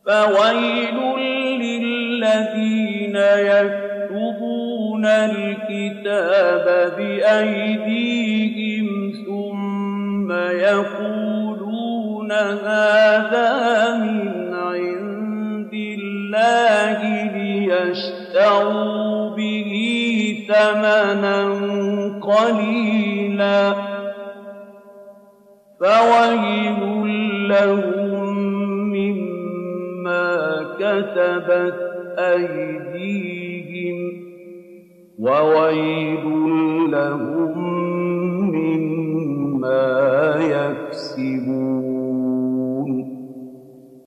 فويل للذين يكتبون الكتاب بأيديهم ثم يقولون هذا من عند الله ليشتروا به ثمنا قليلا فويل لهم مما كتبت أيديهم وويل لهم مما يكسبون